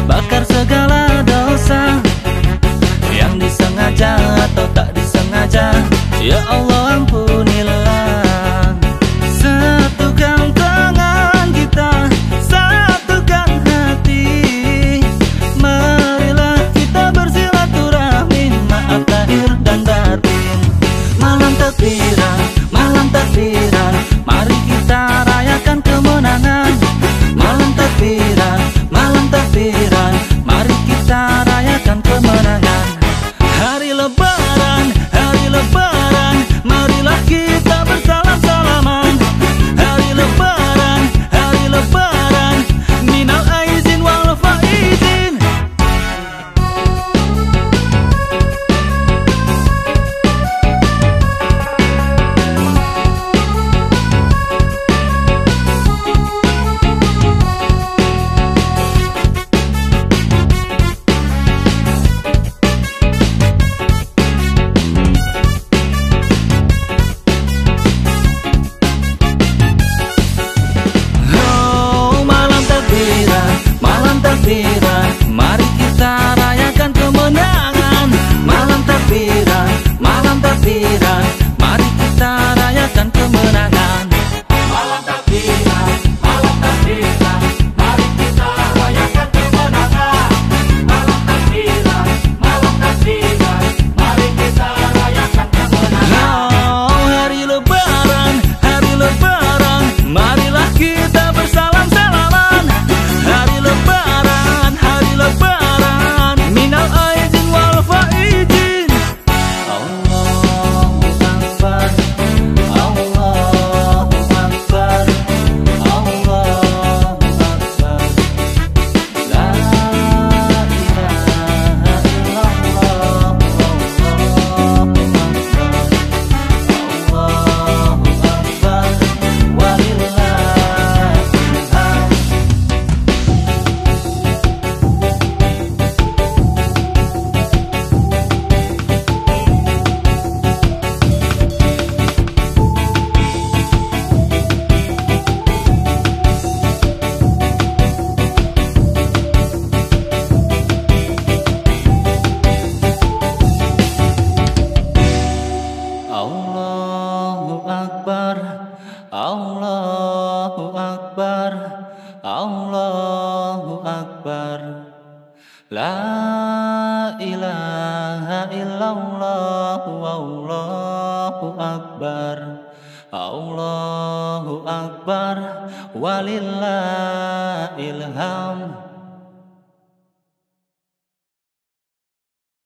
bakar segala dosa yang disengaja atau tak disengaja. Ya Allah ampunilah. Satukan tangan kita, satukan hati. Marilah kita bersilaturahmi, maaf lahir dan batin. Malam takbiran, malam takbiran, mari kita rayakan kemenangan. Malam takbiran, malam takbiran, mari kita rayakan kemenangan. Hari lebaran, hari lebaran, marilah kita bersalam-salaman. Hari lebaran, hari lebaran, minal aizin wal faizin. Malam takbiran, mari kita rayakan kemenangan. Malam takbiran, malam takbiran, mari kita rayakan kemenangan. Malam takbiran, malam takbiran, mari kita rayakan kemenangan. Malam takbiran, malam takbiran, mari kita rayakan kemenangan. Oh, hari lebaran, marilah kita bersalam-salaman. Hari lebaran, minal aizin wal faizin. Allahu Akbar, Allahu Akbar, Allahu Akbar. La ilaha illallah, Allahu Akbar, walillahil hamd. Allahu Akbar, Allahu Akbar, Allahu Akbar. La ilaha illallah, Allahu Akbar, Allahu Akbar, walillahil hamd.